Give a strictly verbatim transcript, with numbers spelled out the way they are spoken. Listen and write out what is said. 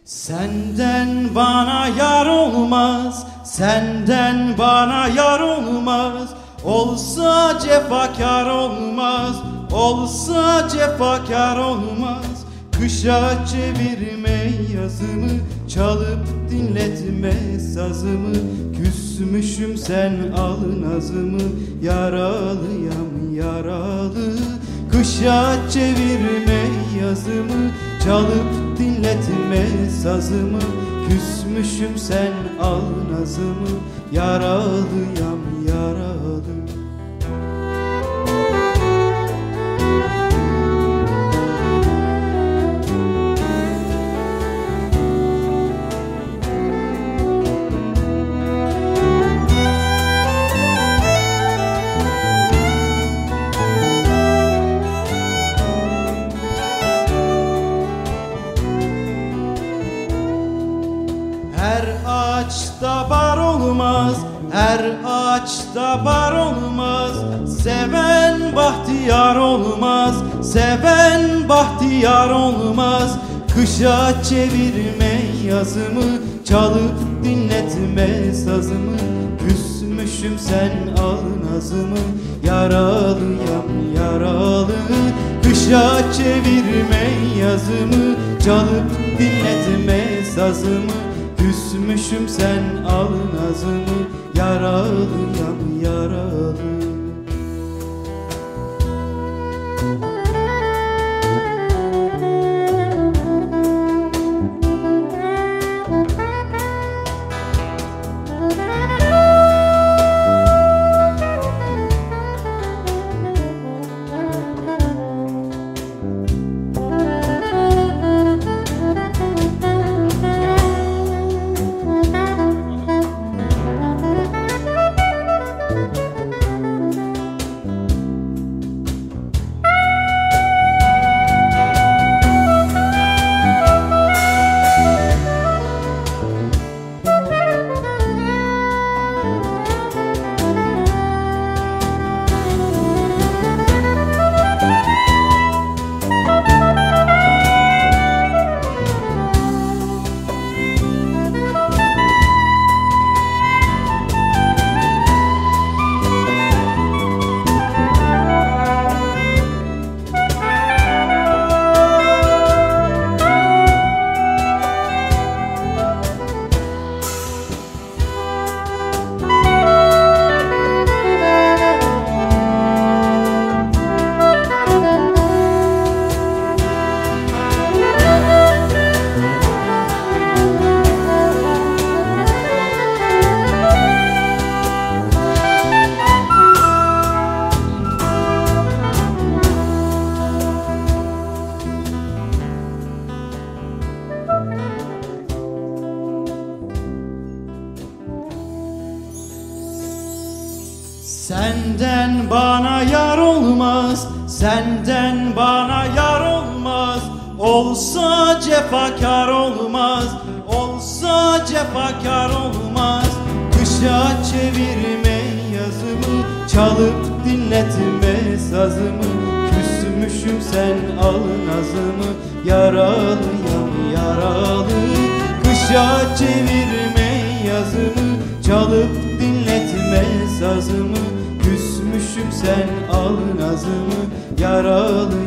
Senden bana yar olmaz, senden bana yar olmaz. Olsa cefakar olmaz, olsa cefakar olmaz. Kışa çevirme yazımı, çalıp dinletme sazımı. Küsmüşüm sen al nazımı, yaralıyam yaralı. Kışa çevirme yazımı, çalıp dinletme sazımı. Küsmüşüm sen al nazımı, yaralıyam yaralı. Her ağaçta bar olmaz, her ağaçta bar olmaz. Seven bahtiyar olmaz, seven bahtiyar olmaz. Kışa çevirme yazımı, çalıp dinletme sazımı. Küsmüşüm sen al nazımı, yaralıyam yaralı. Kışa çevirme yazımı, çalıp dinletme sazımı. Küsmüşüm sen al nazımı, yaralıyam yaralı. Senden bana yar olmaz, senden bana yar olmaz. Olsa cefakar olmaz, olsa cefakar olmaz. Kışa çevirme yazımı, çalıp dinletme sazımı. Küsmüşüm sen al nazımı, yaralıyam yaralı. Kışa çevirme yazımı, çalıp dinletme sazımı. Küsmüşüm sen al nazımı, yaralı.